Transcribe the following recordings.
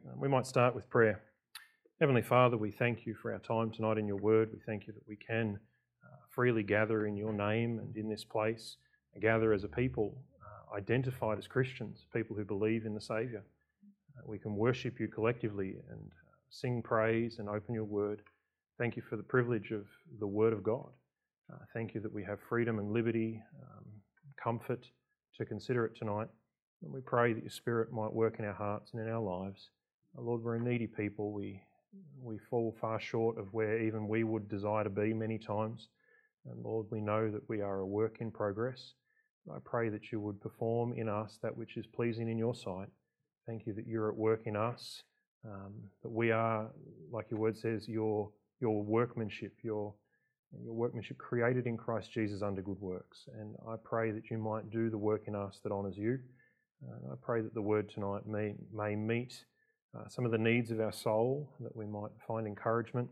We might start with prayer. Heavenly Father, we thank you for our time tonight in your word. We thank you that we can freely gather in your name and in this place, and gather as a people identified as Christians, people who believe in the Saviour. We can worship you collectively and sing praise and open your word. Thank you for the privilege of the word of God. Thank you that we have freedom and liberty, comfort to consider it tonight. And we pray that your Spirit might work in our hearts and in our lives. Lord, we're a needy people. We fall far short of where even we would desire to be many times. And Lord, we know that we are a work in progress. I pray that you would perform in us that which is pleasing in your sight. Thank you that you're at work in us, that we are, like your word says, your workmanship, your workmanship created in Christ Jesus under good works. And I pray that you might do the work in us that honours you. I pray that the word tonight may meet some of the needs of our soul, that we might find encouragement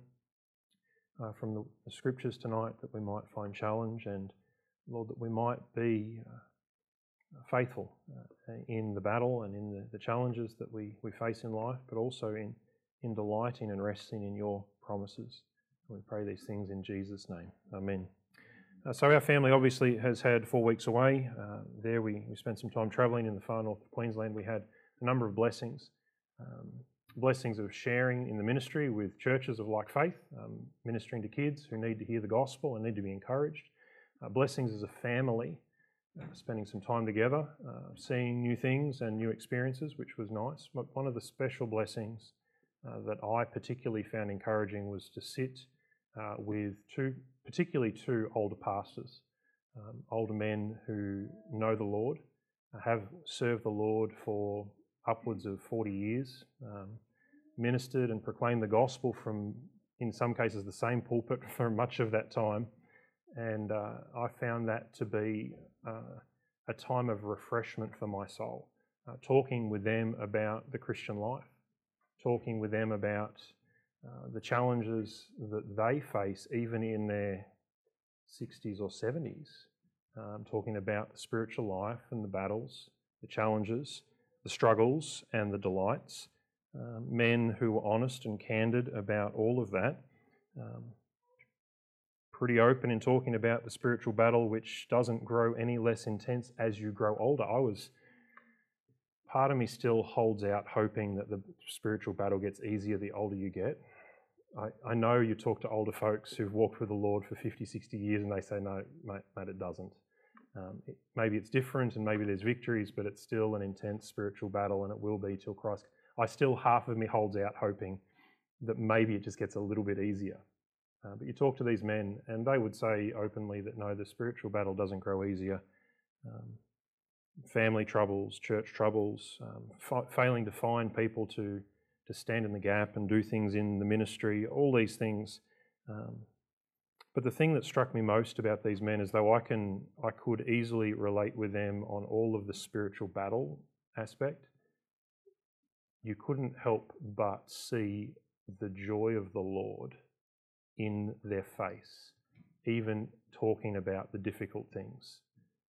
from the scriptures tonight, that we might find challenge, and Lord, that we might be faithful in the battle and in the challenges that we face in life, but also in delighting and resting in your promises. We pray these things in Jesus' name. Amen. So our family obviously has had 4 weeks away. There we spent some time travelling in the far north of Queensland. We had a number of blessings. Blessings of sharing in the ministry with churches of like faith, ministering to kids who need to hear the gospel and need to be encouraged. Blessings as a family, spending some time together, seeing new things and new experiences, which was nice. But one of the special blessings that I particularly found encouraging was to sit with particularly two older pastors, older men who know the Lord, have served the Lord for upwards of 40 years, ministered and proclaimed the gospel from, in some cases, the same pulpit for much of that time. And I found that to be a time of refreshment for my soul, talking with them about the Christian life, talking with them about the challenges that they face even in their 60s or 70s, talking about the spiritual life and the battles, the challenges, the struggles and the delights, men who were honest and candid about all of that, pretty open in talking about the spiritual battle, which doesn't grow any less intense as you grow older. Part of me still holds out hoping that the spiritual battle gets easier the older you get. I know you talk to older folks who've walked with the Lord for 50, 60 years and they say, no, mate, it doesn't. Maybe it's different and maybe there's victories, but it's still an intense spiritual battle, and it will be till Christ. Half of me holds out hoping that maybe it just gets a little bit easier. But you talk to these men and they would say openly that no, the spiritual battle doesn't grow easier. Family troubles, church troubles, failing to find people to stand in the gap and do things in the ministry, all these things. But the thing that struck me most about these men is though I could easily relate with them on all of the spiritual battle aspect, you couldn't help but see the joy of the Lord in their face, even talking about the difficult things.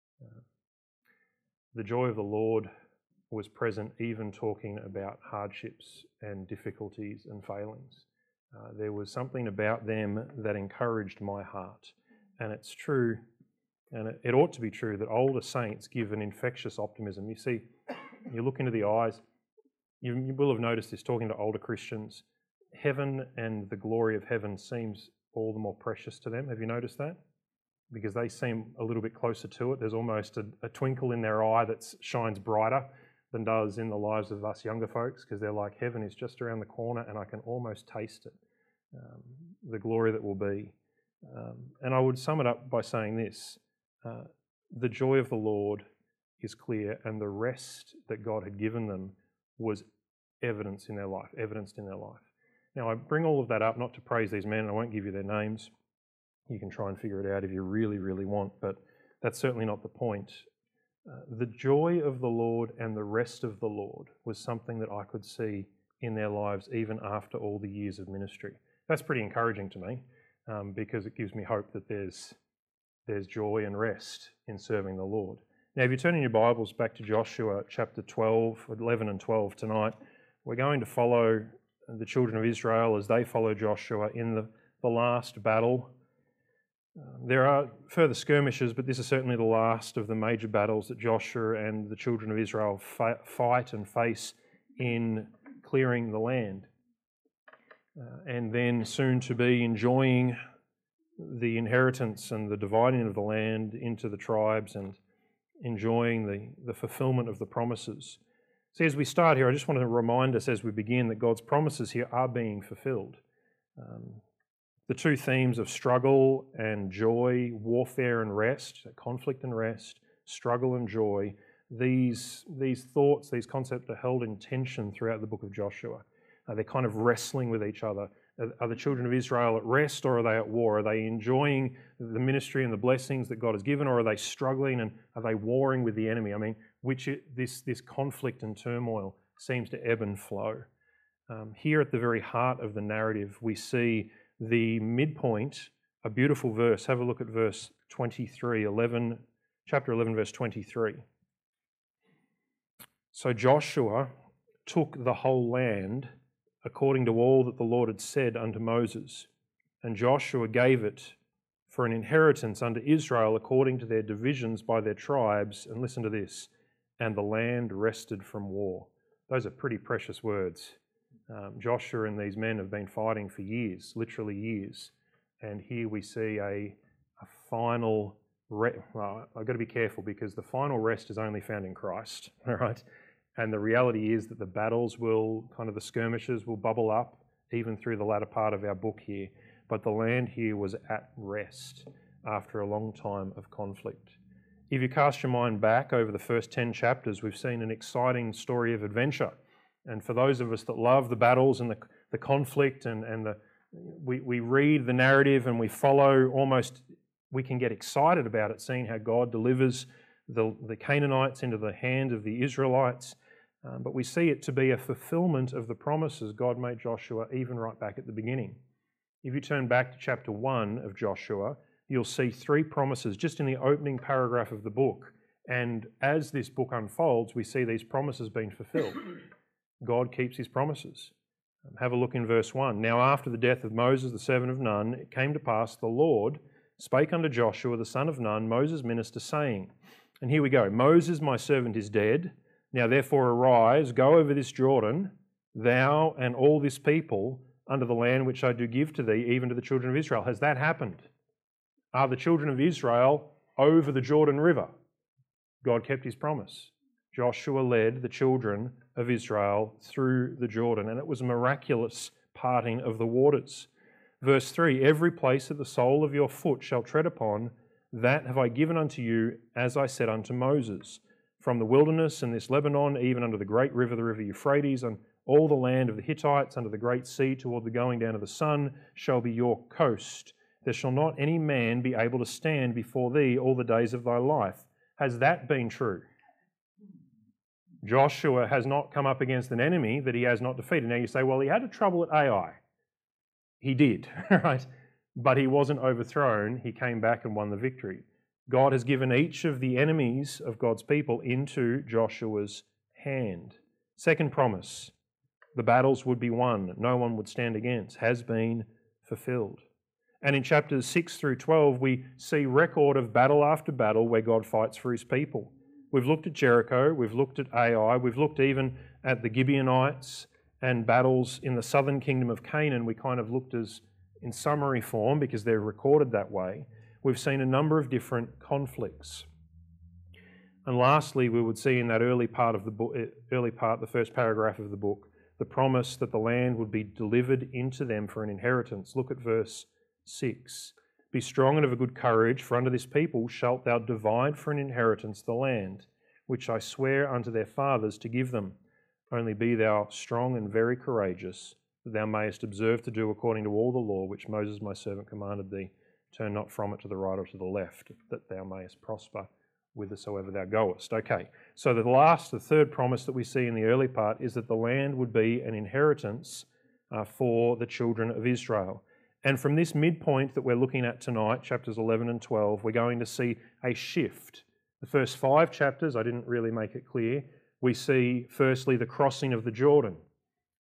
The joy of the Lord was present even talking about hardships and difficulties and failings. There was something about them that encouraged my heart. And it's true, and it ought to be true, that older saints give an infectious optimism. You see, you look into the eyes, you will have noticed this talking to older Christians, heaven and the glory of heaven seems all the more precious to them. Have you noticed that? Because they seem a little bit closer to it. There's almost a twinkle in their eye that shines brighter than does in the lives of us younger folks, because they're like, heaven is just around the corner and I can almost taste it, the glory that will be. And I would sum it up by saying this, the joy of the Lord is clear, and the rest that God had given them was evidenced in their life. Now, I bring all of that up not to praise these men, and I won't give you their names. You can try and figure it out if you really, really want, but that's certainly not the point. The joy of the Lord and the rest of the Lord was something that I could see in their lives even after all the years of ministry. That's pretty encouraging to me, because it gives me hope that there's joy and rest in serving the Lord. Now, if you turn in your Bibles back to Joshua chapter 12, 11 and 12 tonight, We're going to follow the children of Israel as they follow Joshua in the last battle. There are further skirmishes, but this is certainly the last of the major battles that Joshua and the children of Israel fight and face in clearing the land. And then soon to be enjoying the inheritance and the dividing of the land into the tribes and enjoying the fulfillment of the promises. See, as we start here, I just want to remind us as we begin that God's promises here are being fulfilled. The two themes of struggle and joy, warfare and rest, conflict and rest, struggle and joy, these thoughts, these concepts are held in tension throughout the book of Joshua. They're kind of wrestling with each other. Are the children of Israel at rest or are they at war? Are they enjoying the ministry and the blessings that God has given, or are they struggling and are they warring with the enemy? I mean, this conflict and turmoil seems to ebb and flow. Here at the very heart of the narrative, we see the midpoint, a beautiful verse. Have a look at verse 23, chapter 11, verse 23. So Joshua took the whole land according to all that the Lord had said unto Moses. And Joshua gave it for an inheritance unto Israel according to their divisions by their tribes. And listen to this, and the land rested from war. Those are pretty precious words. Joshua and these men have been fighting for years, literally years. And here we see a final, well, I've got to be careful because the final rest is only found in Christ, all right? And the reality is that the battles the skirmishes will bubble up even through the latter part of our book here. But the land here was at rest after a long time of conflict. If you cast your mind back over the first 10 chapters, we've seen an exciting story of adventure. And for those of us that love the battles and the conflict we read the narrative and we follow we can get excited about it, seeing how God delivers the Canaanites into the hand of the Israelites. But we see it to be a fulfillment of the promises God made Joshua even right back at the beginning. If you turn back to chapter 1 of Joshua, you'll see 3 promises just in the opening paragraph of the book. And as this book unfolds, we see these promises being fulfilled. God keeps his promises. Have a look in verse 1. Now after the death of Moses, the servant of Nun, it came to pass, the Lord spake unto Joshua, the son of Nun, Moses' minister, saying, and here we go, Moses, my servant, is dead. Now therefore arise, go over this Jordan, thou and all this people, unto the land which I do give to thee, even to the children of Israel. Has that happened? Are the children of Israel over the Jordan River? God kept his promise. Joshua led the children of Israel through the Jordan, and it was a miraculous parting of the waters. Verse 3, every place that the sole of your foot shall tread upon, that have I given unto you, as I said unto Moses. From the wilderness and this Lebanon, even unto the great river, the river Euphrates, and all the land of the Hittites, under the great sea, toward the going down of the sun, shall be your coast. There shall not any man be able to stand before thee all the days of thy life. Has that been true? Joshua has not come up against an enemy that he has not defeated. Now you say, well, he had a trouble at Ai. He did, right? But he wasn't overthrown. He came back and won the victory. God has given each of the enemies of God's people into Joshua's hand. Second promise, the battles would be won, no one would stand against, has been fulfilled. And in chapters 6 through 12, we see record of battle after battle where God fights for his people. We've looked at Jericho, we've looked at Ai, we've looked even at the Gibeonites and battles in the southern kingdom of Canaan. We kind of looked as in summary form because they're recorded that way. We've seen a number of different conflicts. And lastly, we would see in that early part, the first paragraph of the book, the promise that the land would be delivered into them for an inheritance. Look at verse 6. Be strong and of a good courage, for unto this people shalt thou divide for an inheritance the land, which I swear unto their fathers to give them. Only be thou strong and very courageous, that thou mayest observe to do according to all the law which Moses my servant commanded thee. Turn not from it to the right or to the left, that thou mayest prosper whithersoever thou goest. Okay, so the third promise that we see in the early part is that the land would be an inheritance for the children of Israel. And from this midpoint that we're looking at tonight, chapters 11 and 12, we're going to see a shift. The first 5 chapters, I didn't really make it clear, we see firstly the crossing of the Jordan.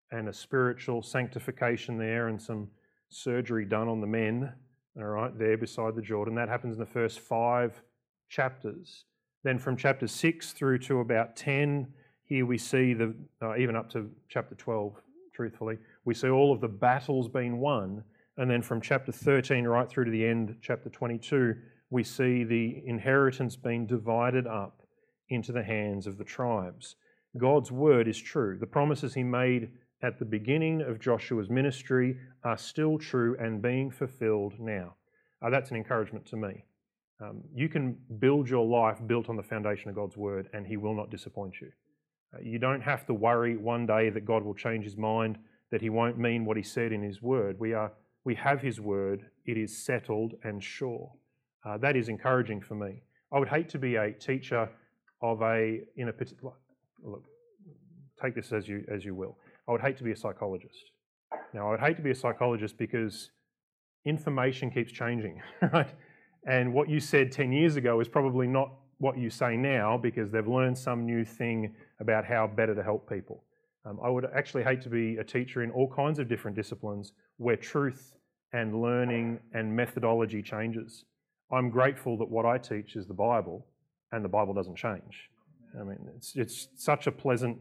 and a spiritual sanctification there and some surgery done on the men, all right, there beside the Jordan. That happens in the first 5 chapters. Then from chapter 6 through to about 10, here we see even up to chapter 12, truthfully, we see all of the battles being won. And then from chapter 13 right through to the end, chapter 22, we see the inheritance being divided up into the hands of the tribes. God's word is true. The promises he made at the beginning of Joshua's ministry are still true and being fulfilled now. That's an encouragement to me. You can build your life built on the foundation of God's word, and he will not disappoint you. You don't have to worry one day that God will change his mind, that he won't mean what he said in his word. We have his word. It is settled and sure. That is encouraging for me. I would hate to be a teacher in a particular... Look, take this as you will. I would hate to be a psychologist. Now, I would hate to be a psychologist because information keeps changing, right? And what you said 10 years ago is probably not what you say now because they've learned some new thing about how better to help people. I would actually hate to be a teacher in all kinds of different disciplines where truth and learning and methodology changes. I'm grateful that what I teach is the Bible and the Bible doesn't change. I mean, it's such a pleasant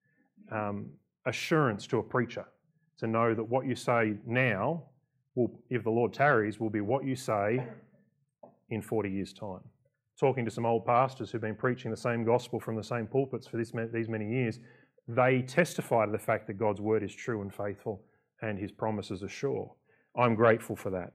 assurance to a preacher to know that what you say now, if the Lord tarries, will be what you say in 40 years' time. Talking to some old pastors who've been preaching the same gospel from the same pulpits for these many years, they testify to the fact that God's word is true and faithful and his promises are sure. I'm grateful for that.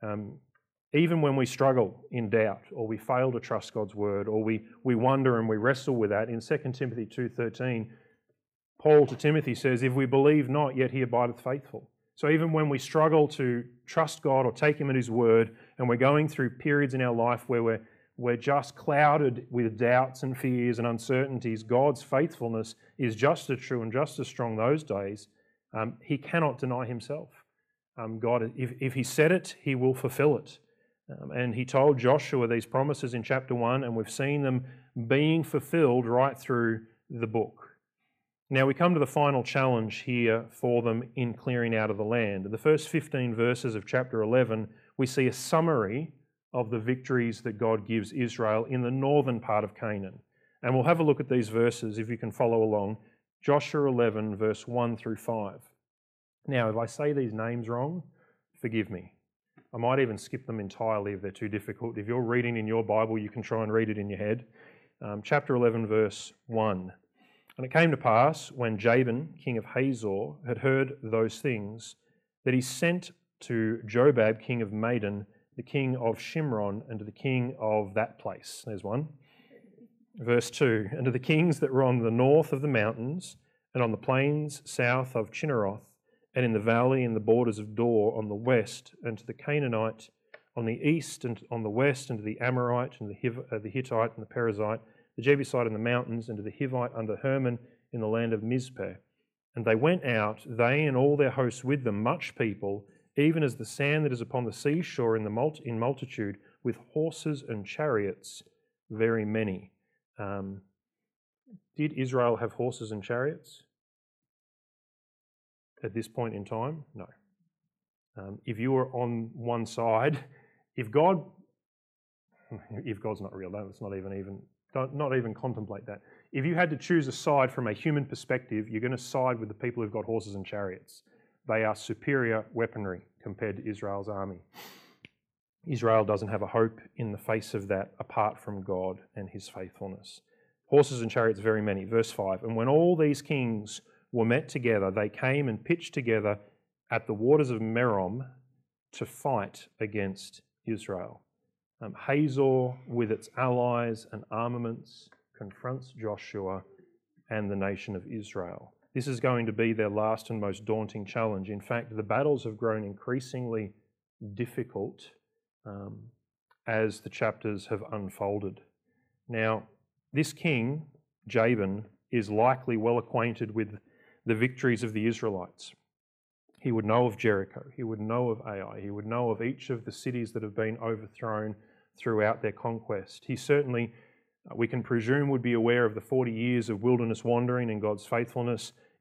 Even when we struggle in doubt or we fail to trust God's word or we wonder and we wrestle with that, in 2 Timothy 2:13, Paul to Timothy says, if we believe not, yet he abideth faithful. So even when we struggle to trust God or take him at his word and we're going through periods in our life where we're just clouded with doubts and fears and uncertainties, God's faithfulness is just as true and just as strong those days. He cannot deny himself. God, if he said it, he will fulfill it. And he told Joshua these promises in chapter 1, and we've seen them being fulfilled right through the book. Now we come to the final challenge here for them in clearing out of the land. In the first 15 verses of chapter 11, we see a summary of the victories that God gives Israel in the northern part of Canaan. And we'll have a look at these verses if you can follow along. Joshua 11, verse 1 through 5. Now, if I say these names wrong, forgive me. I might even skip them entirely if they're too difficult. If you're reading in your Bible, you can try and read it in your head. Chapter 11, verse 1. And it came to pass, when Jabin, king of Hazor, had heard those things, that he sent to Jobab, king of Madon, the king of Shimron, and to the king of that place. There's one. Verse 2. And to the kings that were on the north of the mountains, and on the plains south of Chinneroth, and in the valley in the borders of Dor on the west, and to the Canaanite on the east and on the west, and to the Amorite and the Hittite and the Perizzite, the Jebusite in the mountains, and to the Hivite under Hermon in the land of Mizpeh. And they went out, they and all their hosts with them, much people, even as the sand that is upon the seashore in multitude, with horses and chariots, very many. Did Israel have horses and chariots at this point in time? No. If you were on one side, if God's not real, let's not even contemplate that. If you had to choose a side from a human perspective, you're going to side with the people who've got horses and chariots. They are superior weaponry compared to Israel's army. Israel doesn't have a hope in the face of that apart from God and his faithfulness. Horses and chariots, very many. Verse 5, and when all these kings were met together, they came and pitched together at the waters of Merom to fight against Israel. Hazor, with its allies and armaments, confronts Joshua and the nation of Israel. This is going to be their last and most daunting challenge. In fact, the battles have grown increasingly difficult as the chapters have unfolded. Now, this king, Jabin, is likely well acquainted with the victories of the Israelites. He would know of Jericho, he would know of Ai, he would know of each of the cities that have been overthrown throughout their conquest. He certainly, we can presume, would be aware of the 40 years of wilderness wandering and God's faithfulness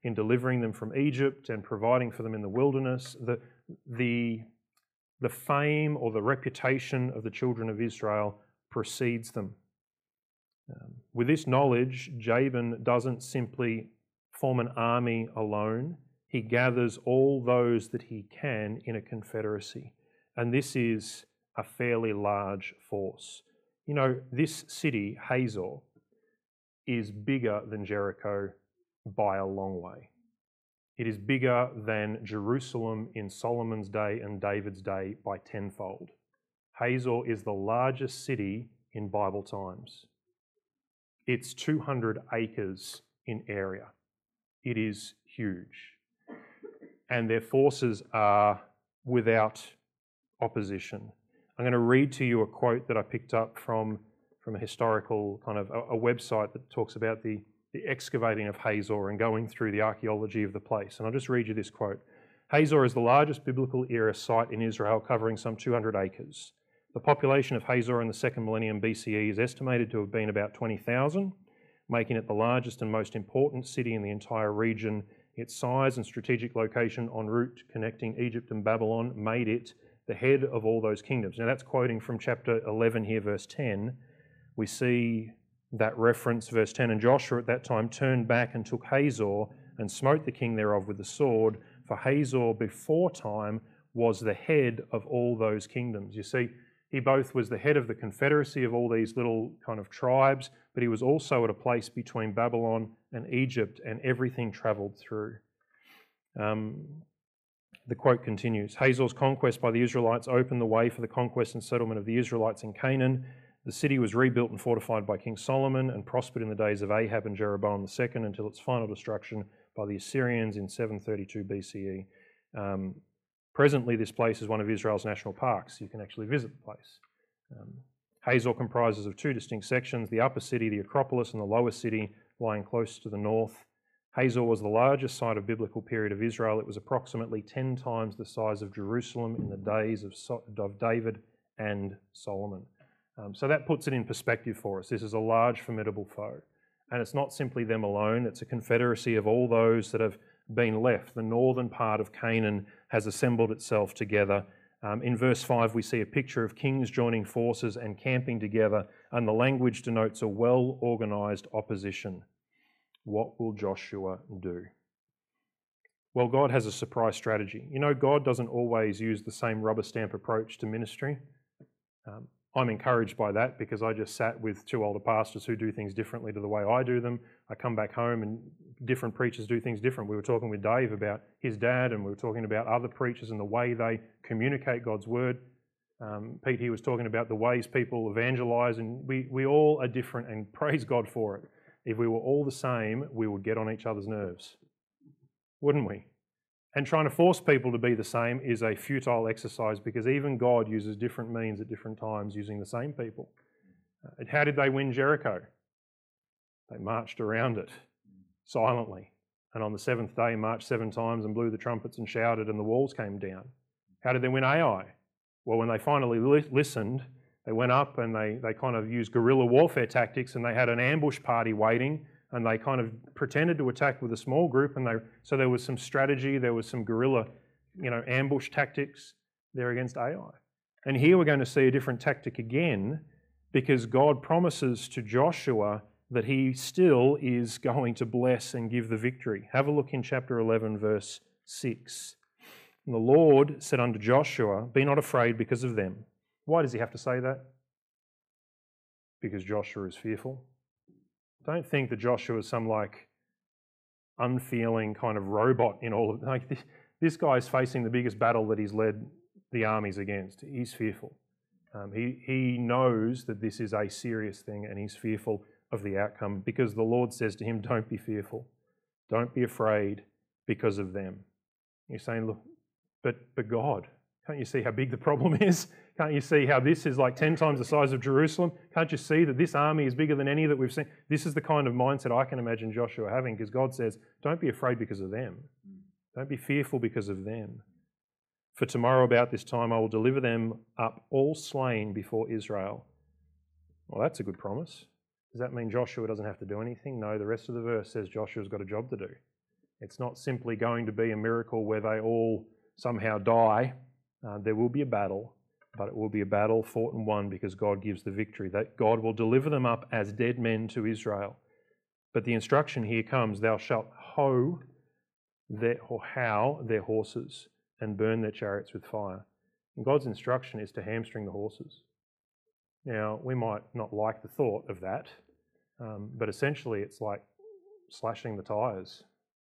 in delivering them from Egypt and providing for them in the wilderness. The fame or the reputation of the children of Israel precedes them. With this knowledge, Jabin doesn't simply form an army alone. He gathers all those that he can in a confederacy. And this is a fairly large force. You know, this city, Hazor, is bigger than Jericho by a long way. It is bigger than Jerusalem in Solomon's day and David's day by tenfold. Hazor is the largest city in Bible times. It's 200 acres in area. It is huge. And their forces are without opposition. I'm going to read to you a quote that I picked up from a historical kind of a website that talks about the excavating of Hazor and going through the archaeology of the place. And I'll just read you this quote. Hazor is the largest biblical era site in Israel, covering some 200 acres. The population of Hazor in the second millennium BCE is estimated to have been about 20,000, making it the largest and most important city in the entire region. Its size and strategic location en route connecting Egypt and Babylon made it the head of all those kingdoms. Now that's quoting from chapter 11 here, verse 10. We see that reference, verse 10, and Joshua at that time turned back and took Hazor and smote the king thereof with the sword, for Hazor before time was the head of all those kingdoms. You see, he both was the head of the confederacy of all these little kind of tribes, but he was also at a place between Babylon and Egypt, and everything travelled through. The quote continues, Hazor's conquest by the Israelites opened the way for the conquest and settlement of the Israelites in Canaan. The city was rebuilt and fortified by King Solomon and prospered in the days of Ahab and Jeroboam II until its final destruction by the Assyrians in 732 BCE. Presently, this place is one of Israel's national parks. You can actually visit the place. Hazor comprises of two distinct sections, the upper city, the Acropolis, and the lower city, lying close to the north. Hazor was the largest site of biblical period of Israel. It was approximately 10 times the size of Jerusalem in the days of David and Solomon. So that puts it in perspective for us. This is a large, formidable foe. And it's not simply them alone. It's a confederacy of all those that have been left. The northern part of Canaan has assembled itself together. In verse 5, we see a picture of kings joining forces and camping together, and the language denotes a well-organised opposition. What will Joshua do? Well, God has a surprise strategy. You know, God doesn't always use the same rubber stamp approach to ministry. I'm encouraged by that because I just sat with two older pastors who do things differently to the way I do them. I come back home and different preachers do things different. We were talking with Dave about his dad, and we were talking about other preachers and the way they communicate God's word. Pete here was talking about the ways people evangelize, and we all are different, and praise God for it. If we were all the same, we would get on each other's nerves, wouldn't we? And trying to force people to be the same is a futile exercise because even God uses different means at different times using the same people. How did they win Jericho? They marched around it silently. And on the seventh day, marched 7 times and blew the trumpets and shouted, and the walls came down. How did they win Ai? Well, when they finally listened, they went up and they kind of used guerrilla warfare tactics, and they had an ambush party waiting, and they kind of pretended to attack with a small group, and so there was some strategy, there was some guerrilla, ambush tactics there against Ai. And here we're going to see a different tactic again, because God promises to Joshua that he still is going to bless and give the victory. Have a look in chapter 11, verse 6. And the Lord said unto Joshua, be not afraid because of them. Why does he have to say that? Because Joshua is fearful. Don't think that Joshua is some unfeeling kind of robot in all of it. This guy is facing the biggest battle that he's led the armies against. He's fearful. He knows that this is a serious thing, and he's fearful of the outcome because the Lord says to him, don't be fearful. Don't be afraid because of them. You're saying, look, but God, can't you see how big the problem is? Can't you see how this is like 10 times the size of Jerusalem? Can't you see that this army is bigger than any that we've seen? This is the kind of mindset I can imagine Joshua having, because God says, don't be afraid because of them. Don't be fearful because of them. For tomorrow about this time I will deliver them up all slain before Israel. Well, that's a good promise. Does that mean Joshua doesn't have to do anything? No, the rest of the verse says Joshua's got a job to do. It's not simply going to be a miracle where they all somehow die. There will be a battle, but it will be a battle fought and won because God gives the victory. That God will deliver them up as dead men to Israel. But the instruction here comes, thou shalt hough their horses and burn their chariots with fire. And God's instruction is to hamstring the horses. Now, we might not like the thought of that, but essentially it's like slashing the tyres.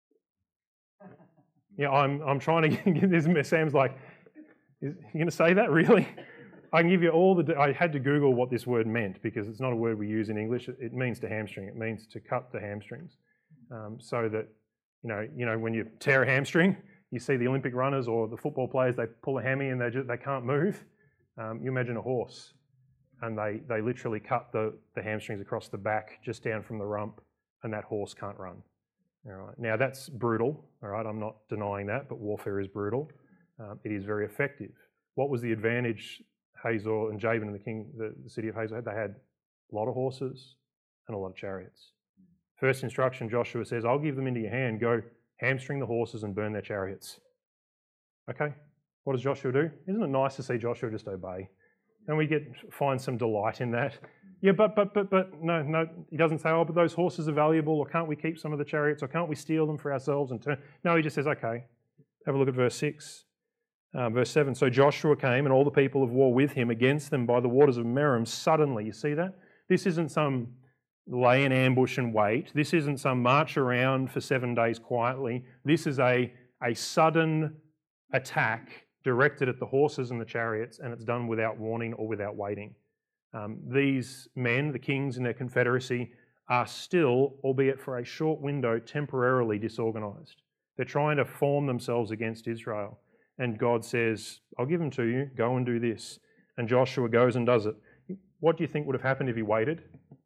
Yeah, I'm trying to get this. Sam's like, you going to say that, really? I can give you all I had to Google what this word meant because it's not a word we use in English. It means to hamstring. It means to cut the hamstrings. So that, you know, when you tear a hamstring, you see the Olympic runners or the football players, they pull a hammy and they can't move. You imagine a horse and they literally cut the hamstrings across the back just down from the rump, and that horse can't run. All right. Now that's brutal, all right, I'm not denying that, but warfare is brutal. It is very effective. What was the advantage Hazor and Jabin and the city of Hazor had? They had a lot of horses and a lot of chariots. First instruction, Joshua says, I'll give them into your hand, go hamstring the horses and burn their chariots. Okay, what does Joshua do? Isn't it nice to see Joshua just obey? And we find some delight in that. Yeah, but no, he doesn't say, oh, but those horses are valuable, or can't we keep some of the chariots, or can't we steal them for ourselves and turn? No, he just says, okay. Have a look at verse 6. Verse 7, so Joshua came and all the people of war with him against them by the waters of Merom suddenly. You see that? This isn't some lay in ambush and wait. This isn't some march around for 7 days quietly. This is a sudden attack directed at the horses and the chariots, and it's done without warning or without waiting. These men, the kings in their confederacy, are still, albeit for a short window, temporarily disorganised. They're trying to form themselves against Israel. And God says, I'll give them to you, go and do this. And Joshua goes and does it. What do you think would have happened if he waited?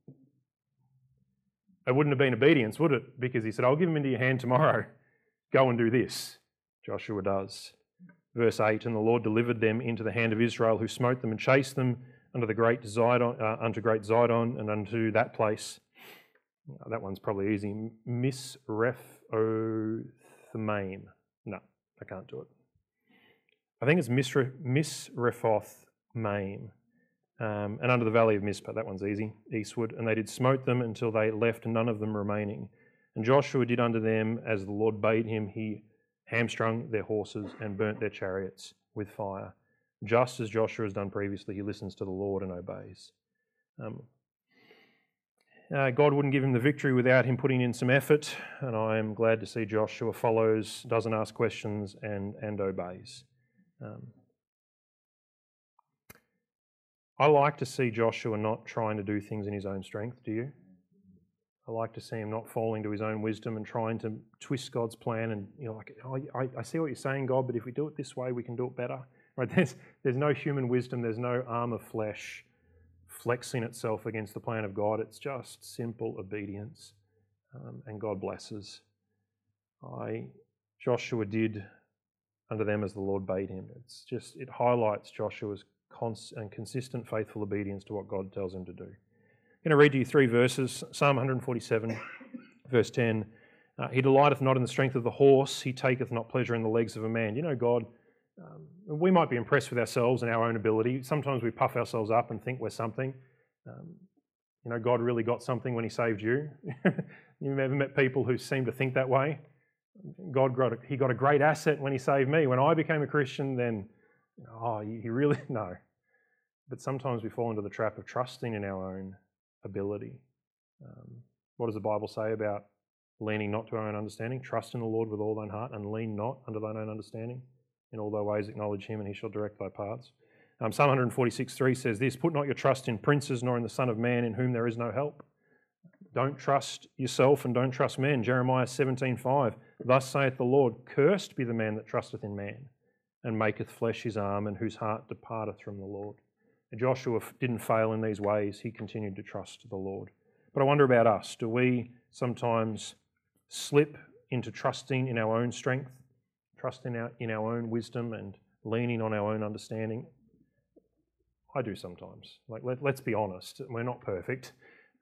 It wouldn't have been obedience, would it? Because he said, I'll give them into your hand tomorrow. Go and do this. Joshua does. Verse 8, and the Lord delivered them into the hand of Israel, who smote them and chased them unto great Zidon and unto that place. That one's probably easy. Misrephothmaim. No, I can't do it. I think it's Misrephothmaim. And under the valley of Mizpah, that one's easy, eastward. And they did smote them until they left none of them remaining. And Joshua did unto them as the Lord bade him. He hamstrung their horses and burnt their chariots with fire. Just as Joshua has done previously, he listens to the Lord and obeys. God wouldn't give him the victory without him putting in some effort, and I am glad to see Joshua follows, doesn't ask questions, and obeys. I like to see Joshua not trying to do things in his own strength, do you? I like to see him not falling to his own wisdom and trying to twist God's plan and, like, oh, I see what you're saying, God, but if we do it this way, we can do it better. Right? There's no human wisdom, there's no arm of flesh flexing itself against the plan of God. It's just simple obedience, and God blesses. Joshua did unto them as the Lord bade him. It highlights Joshua's and consistent faithful obedience to what God tells him to do. I'm going to read to you 3 verses. Psalm 147, verse 10. He delighteth not in the strength of the horse, he taketh not pleasure in the legs of a man. God, we might be impressed with ourselves and our own ability. Sometimes we puff ourselves up and think we're something. God really got something when he saved you. You've ever met people who seem to think that way? He got a great asset when he saved me. When I became a Christian, then, he really, no. But sometimes we fall into the trap of trusting in our own ability. What does the Bible say about leaning not to our own understanding? Trust in the Lord with all thine heart and lean not unto thine own understanding. In all thy ways acknowledge him and he shall direct thy paths. Psalm 146:3 says this, put not your trust in princes nor in the Son of Man in whom there is no help. Don't trust yourself and don't trust men. Jeremiah 17:5, thus saith the Lord, cursed be the man that trusteth in man and maketh flesh his arm and whose heart departeth from the Lord. And Joshua didn't fail in these ways. He continued to trust the Lord. But I wonder about us. Do we sometimes slip into trusting in our own strength, trusting in our own wisdom and leaning on our own understanding? I do sometimes. Let's be honest. We're not perfect.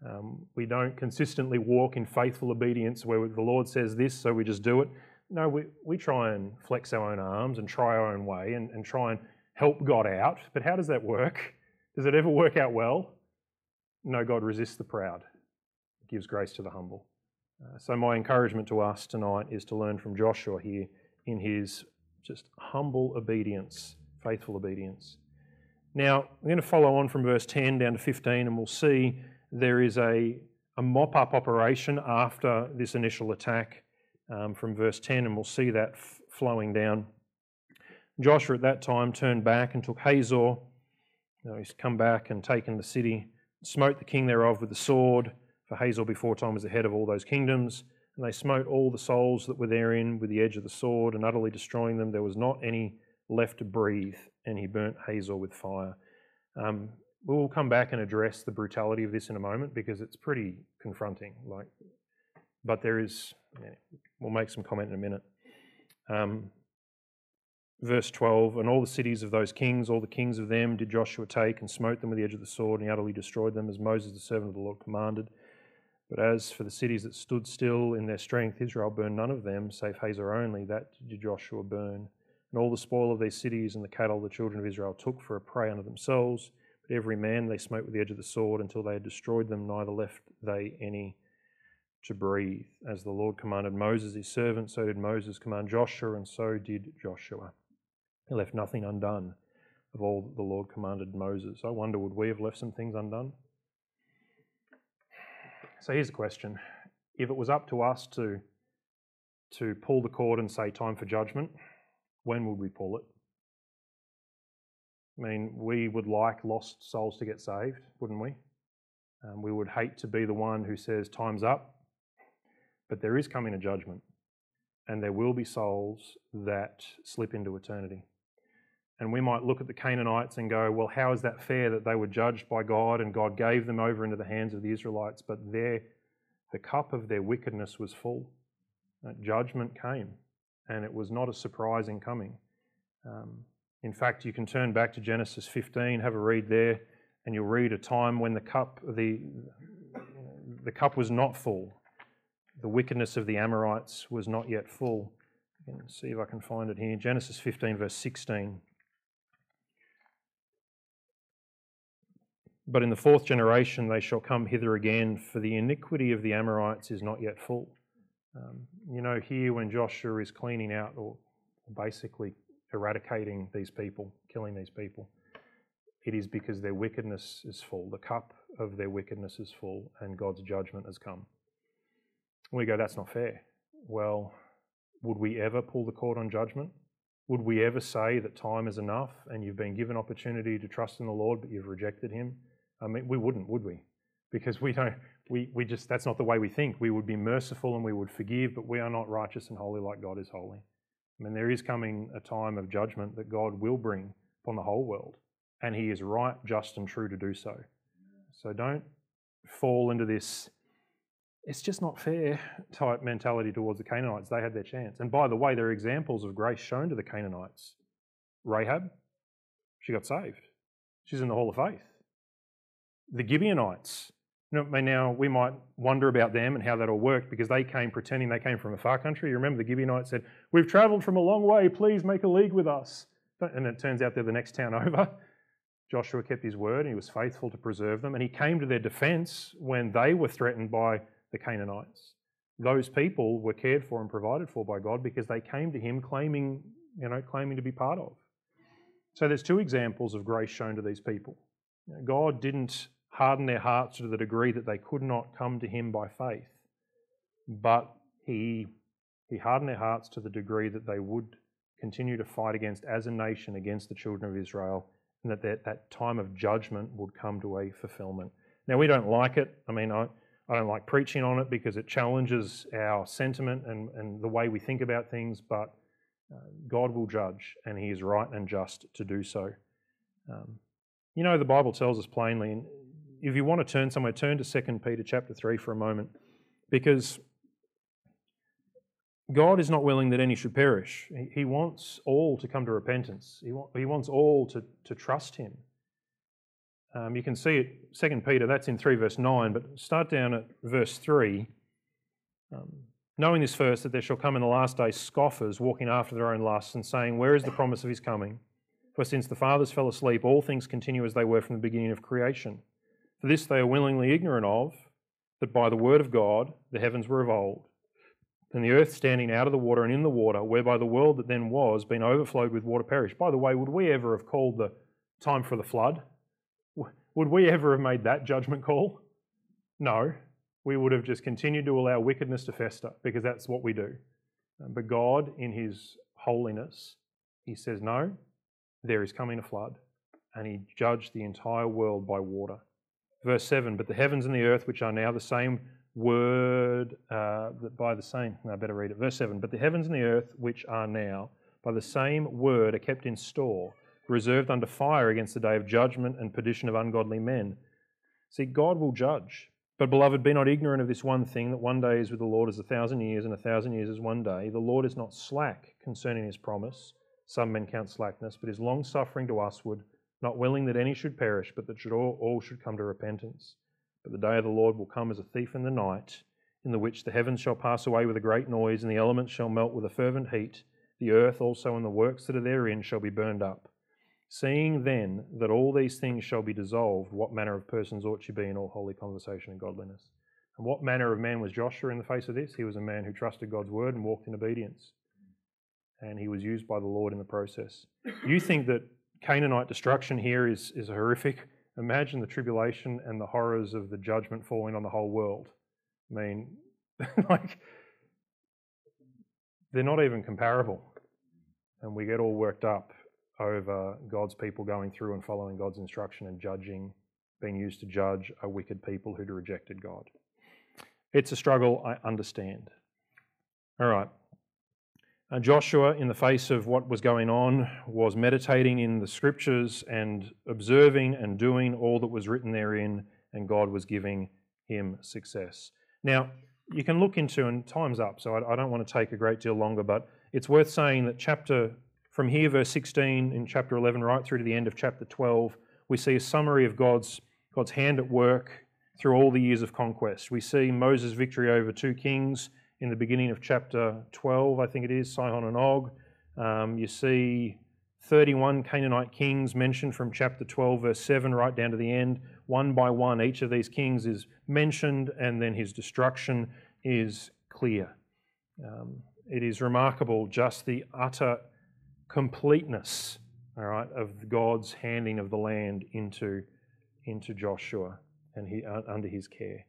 We don't consistently walk in faithful obedience where the Lord says this, so we just do it. No, we try and flex our own arms and try our own way and try and help God out. But how does that work? Does it ever work out well? No, God resists the proud, gives grace to the humble. So my encouragement to us tonight is to learn from Joshua here in his just humble obedience, faithful obedience. Now, I'm going to follow on from verse 10 down to 15, and we'll see there is a mop-up operation after this initial attack from verse 10, and we'll see that flowing down. Joshua at that time turned back and took Hazor. He's come back and taken the city, smote the king thereof with the sword, for Hazor before time was the head of all those kingdoms. And they smote all the souls that were therein with the edge of the sword, and utterly destroying them. There was not any left to breathe, and he burnt Hazor with fire. We'll come back and address the brutality of this in a moment because it's pretty confronting. But there is, we'll make some comment in a minute. Verse 12, and all the cities of those kings, all the kings of them did Joshua take and smote them with the edge of the sword, and he utterly destroyed them as Moses the servant of the Lord commanded. But as for the cities that stood still in their strength, Israel burned none of them, save Hazor only, that did Joshua burn. And all the spoil of these cities and the cattle the children of Israel took for a prey unto themselves. But every man they smote with the edge of the sword until they had destroyed them, neither left they any to breathe. As the Lord commanded Moses his servant, so did Moses command Joshua, and so did Joshua. He left nothing undone of all that the Lord commanded Moses. I wonder, would we have left some things undone? So here's the question. If it was up to us to pull the cord and say time for judgment, when would we pull it? I mean, we would like lost souls to get saved, wouldn't we? We would hate to be the one who says time's up, but there is coming a judgment, and there will be souls that slip into eternity. And we might look at the Canaanites and go, well, how is that fair that they were judged by God and God gave them over into the hands of the Israelites, but the cup of their wickedness was full. Judgment came, and it was not a surprising coming. In fact, you can turn back to Genesis 15, have a read there, and you'll read a time when the cup was not full. The wickedness of the Amorites was not yet full. Let's see if I can find it here. Genesis 15, verse 16. But in the fourth generation they shall come hither again, for the iniquity of the Amorites is not yet full. Here when Joshua is cleaning out or basically eradicating these people, killing these people, it is because their wickedness is full. The cup of their wickedness is full and God's judgment has come. We go, that's not fair. Well, would we ever pull the cord on judgment? Would we ever say that time is enough and you've been given opportunity to trust in the Lord but you've rejected him? I mean, we wouldn't, would we? Because we just, that's not the way we think. We would be merciful and we would forgive, but we are not righteous and holy like God is holy. I mean, there is coming a time of judgment that God will bring upon the whole world, and he is right, just and true to do so. So don't fall into this, it's just not fair type mentality towards the Canaanites. They had their chance. And by the way, there are examples of grace shown to the Canaanites. Rahab, she got saved. She's in the Hall of Faith. The Gibeonites, now we might wonder about them and how that all worked because they came pretending they came from a far country. You remember the Gibeonites said, we've travelled from a long way, please make a league with us. And it turns out they're the next town over. Joshua kept his word and he was faithful to preserve them, and he came to their defence when they were threatened by the Canaanites. Those people were cared for and provided for by God because they came to him claiming to be part of. So there's two examples of grace shown to these people. God didn't harden their hearts to the degree that they could not come to him by faith, but he hardened their hearts to the degree that they would continue to fight as a nation against the children of Israel, and that time of judgment would come to a fulfillment. Now, we don't like it. I mean, I don't like preaching on it because it challenges our sentiment and the way we think about things, but God will judge, and he is right and just to do so. The Bible tells us plainly, and if you want to turn somewhere, turn to 2 Peter chapter 3 for a moment, because God is not willing that any should perish. He wants all to come to repentance. He wants all to trust him. You can see it, 2 Peter, that's in 3 verse 9, but start down at verse 3. Knowing this first, that there shall come in the last days scoffers, walking after their own lusts, and saying, where is the promise of his coming? For since the fathers fell asleep, all things continue as they were from the beginning of creation. For this they are willingly ignorant of, that by the word of God the heavens were of old, and the earth standing out of the water and in the water, whereby the world that then was, being overflowed with water, perished. By the way, would we ever have called the time for the flood? Would we ever have made that judgment call? No. We would have just continued to allow wickedness to fester, because that's what we do. But God, in his holiness, he says, no, there is coming a flood. And he judged the entire world by water. Verse 7, but the heavens and the earth, which are now the same word, by the same, no, I better read it. Verse 7, but the heavens and the earth, which are now, by the same word are kept in store, reserved unto fire against the day of judgment and perdition of ungodly men. See, God will judge. But, beloved, be not ignorant of this one thing, that one day is with the Lord as 1,000 years, and 1,000 years is one day. The Lord is not slack concerning his promise. Some men count slackness, but is long-suffering to usward, not willing that any should perish, but that all should come to repentance. But the day of the Lord will come as a thief in the night, in the which the heavens shall pass away with a great noise, and the elements shall melt with a fervent heat. The earth also and the works that are therein shall be burned up. Seeing then that all these things shall be dissolved, what manner of persons ought you be in all holy conversation and godliness? And what manner of man was Joshua in the face of this? He was a man who trusted God's word and walked in obedience. And he was used by the Lord in the process. You think that Canaanite destruction here is horrific? Imagine the tribulation and the horrors of the judgment falling on the whole world. I mean, like, they're not even comparable. And we get all worked up over God's people going through and following God's instruction and judging, being used to judge a wicked people who'd rejected God. It's a struggle, I understand. All right. Joshua, in the face of what was going on, was meditating in the scriptures and observing and doing all that was written therein, and God was giving him success. Now, you can look into, and time's up, so I don't want to take a great deal longer, but it's worth saying that from here, verse 16 in chapter 11, right through to the end of chapter 12, we see a summary of God's hand at work through all the years of conquest. We see Moses' victory over 2 kings in the beginning of chapter 12, I think it is, Sihon and Og. You see 31 Canaanite kings mentioned from chapter 12, verse 7, right down to the end. One by one, each of these kings is mentioned, and then his destruction is clear. It is remarkable just the utter completeness, all right, of God's handing of the land into Joshua and under his care.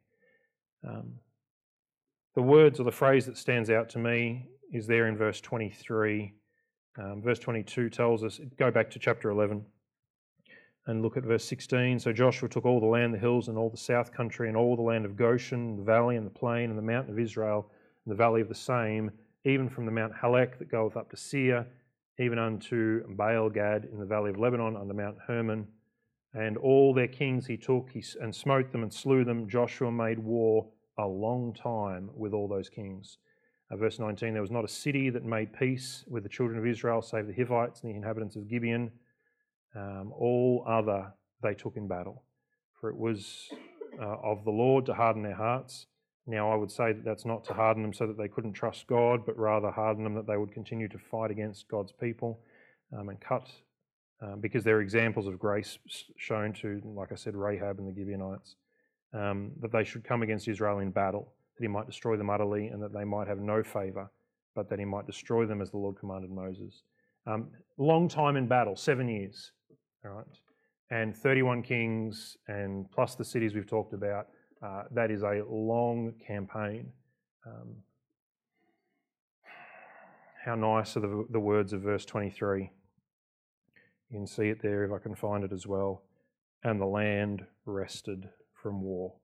The words or the phrase that stands out to me is there in verse 23. Verse 22 tells us, go back to chapter 11 and look at verse 16. So Joshua took all the land, the hills and all the south country and all the land of Goshen, the valley and the plain and the mountain of Israel and the valley of the same, even from the Mount Halak that goeth up to Seir, even unto Baal-gad in the valley of Lebanon under Mount Hermon. And all their kings he took and smote them and slew them. Joshua made war a long time with all those kings. Verse 19, there was not a city that made peace with the children of Israel save the Hivites and the inhabitants of Gibeon. All other they took in battle. For it was of the Lord to harden their hearts. Now I would say that that's not to harden them so that they couldn't trust God, but rather harden them that they would continue to fight against God's people and cut, because they're examples of grace shown to, like I said, Rahab and the Gibeonites, that they should come against Israel in battle, that he might destroy them utterly and that they might have no favour, but that he might destroy them as the Lord commanded Moses. Long time in battle, 7 years, all right, and 31 kings and plus the cities we've talked about. That is a long campaign. How nice are the words of verse 23. You can see it there if I can find it as well. And the land rested from war.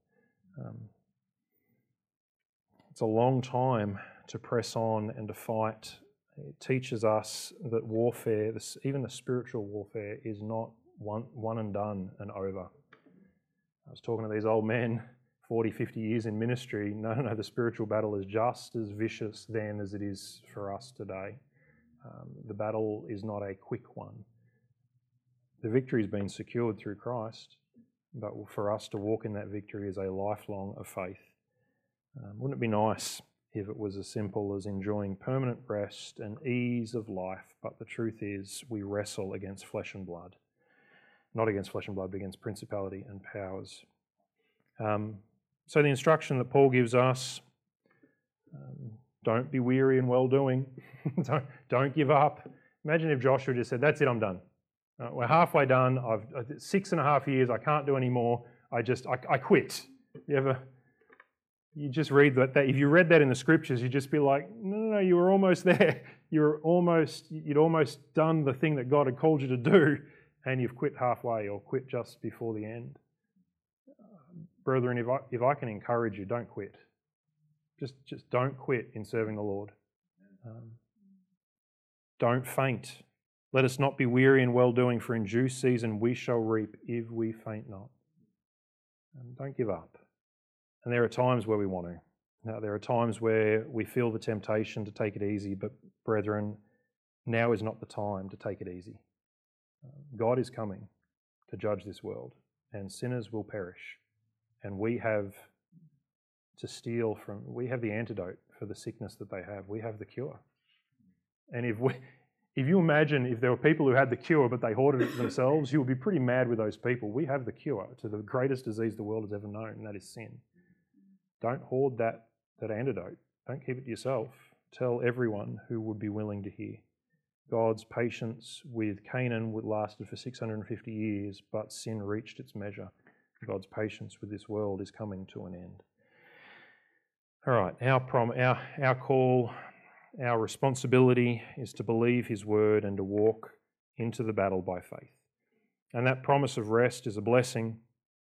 It's a long time to press on and to fight. It teaches us that warfare, even the spiritual warfare, is not one and done and over. I was talking to these old men, 40, 50 years in ministry. No, the spiritual battle is just as vicious then as it is for us today. The battle is not a quick one. The victory has been secured through Christ, but for us to walk in that victory is a lifelong of faith. Wouldn't it be nice if it was as simple as enjoying permanent rest and ease of life? But the truth is, we wrestle against flesh and blood. Not against flesh and blood, but against principality and powers. So the instruction that Paul gives us, don't be weary in well-doing. don't give up. Imagine if Joshua just said, that's it, I'm done. We're halfway done. I've 6.5 years. I can't do any more. I quit. You just read that. If you read that in the scriptures, you'd just be like, no, you were almost there. You'd almost done the thing that God had called you to do, and you've quit halfway or quit just before the end. Brethren, if I can encourage you, don't quit. Just don't quit in serving the Lord. Don't faint. Let us not be weary in well-doing, for in due season we shall reap if we faint not. Don't give up. And there are times where we want to. Now, there are times where we feel the temptation to take it easy, but brethren, now is not the time to take it easy. God is coming to judge this world, and sinners will perish. And we have we have the antidote for the sickness that they have. We have the cure. And if you imagine if there were people who had the cure but they hoarded it themselves, you would be pretty mad with those people. We have the cure to the greatest disease the world has ever known, and that is sin. Don't hoard that antidote. Don't keep it to yourself. Tell everyone who would be willing to hear. God's patience with Canaan lasted for 650 years, but sin reached its measure. God's patience with this world is coming to an end. All right, our call, our responsibility is to believe His word and to walk into the battle by faith. And that promise of rest is a blessing.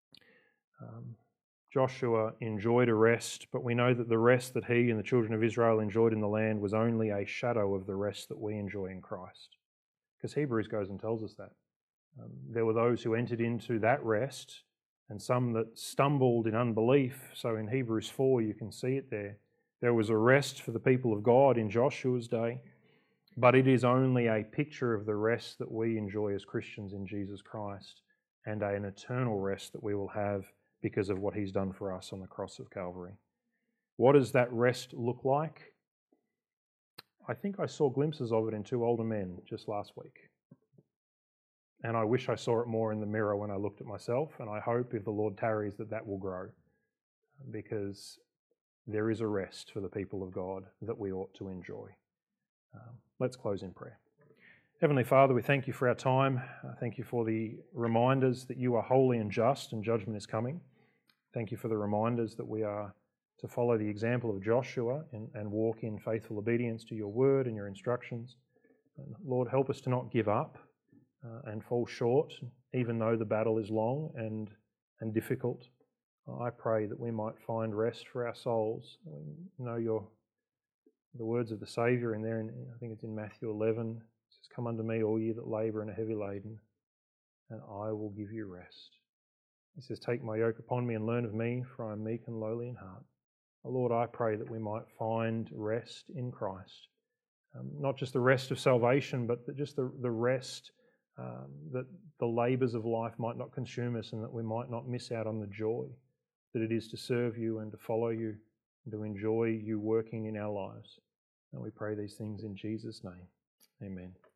Joshua enjoyed a rest, but we know that the rest that he and the children of Israel enjoyed in the land was only a shadow of the rest that we enjoy in Christ. Because Hebrews goes and tells us that. There were those who entered into that rest and some that stumbled in unbelief. So in Hebrews 4 you can see it there. There was a rest for the people of God in Joshua's day, but it is only a picture of the rest that we enjoy as Christians in Jesus Christ, and an eternal rest that we will have because of what He's done for us on the cross of Calvary. What does that rest look like? I think I saw glimpses of it in two older men just last week. And I wish I saw it more in the mirror when I looked at myself, and I hope if the Lord tarries that will grow, because there is a rest for the people of God that we ought to enjoy. Let's close in prayer. Heavenly Father, we thank You for our time. Thank You for the reminders that You are holy and just and judgment is coming. Thank You for the reminders that we are to follow the example of Joshua and walk in faithful obedience to Your word and Your instructions. And Lord, help us to not give up and fall short, even though the battle is long and difficult. I pray that we might find rest for our souls. We know the words of the Saviour in there, I think it's in Matthew 11. It says, "Come unto me, all ye that labour and are heavy laden, and I will give you rest." He says, "Take my yoke upon me and learn of me, for I am meek and lowly in heart." Lord, I pray that we might find rest in Christ. Not just the rest of salvation, but just the rest that the labours of life might not consume us, and that we might not miss out on the joy that it is to serve You and to follow You and to enjoy You working in our lives. And we pray these things in Jesus' name. Amen.